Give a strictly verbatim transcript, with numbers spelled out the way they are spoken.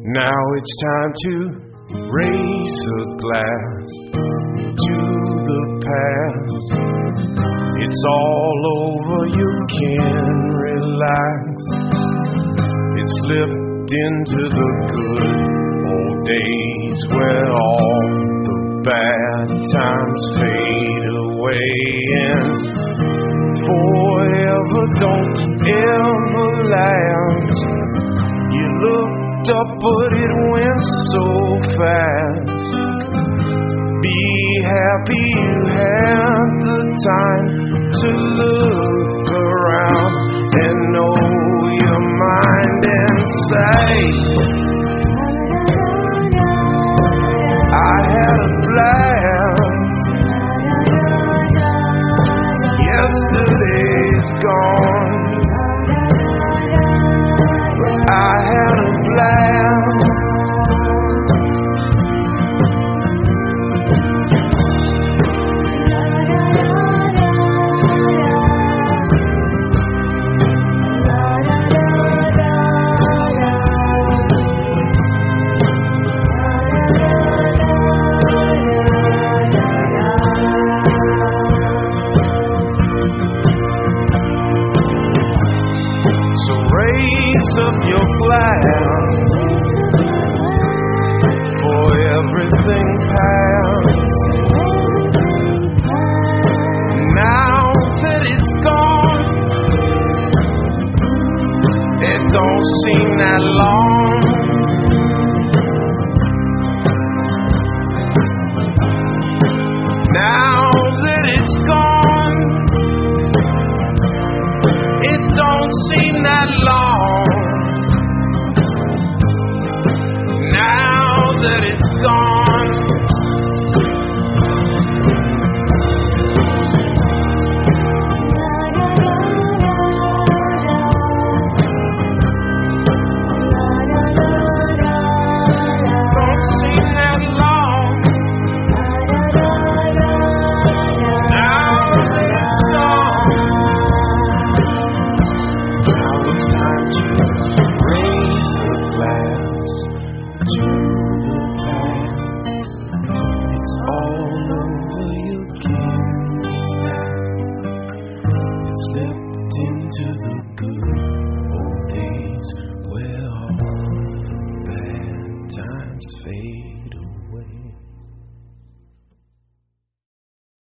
Now it's time to raise a glass to the past. It's all over, you can relax. It slipped into the good old days where all the bad times fade away. And forever don't ever last. You looked up but it went so fast. Be happy you had the time to look around and know your mind and say, I had a blast. Yesterday's gone, but I had a blast. Raise up your glass for everything past. Now that it's gone, it don't seem that long.